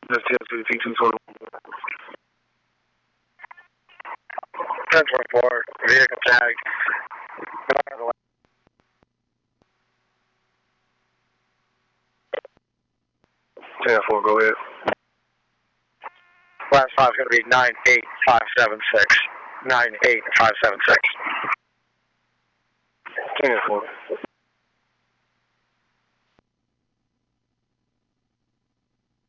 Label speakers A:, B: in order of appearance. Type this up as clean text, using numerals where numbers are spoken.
A: Just T2 total.
B: 1024, vehicle tag.
A: 10-4, go ahead.
B: Last five is going to be 98576. 98576.
A: 10-4.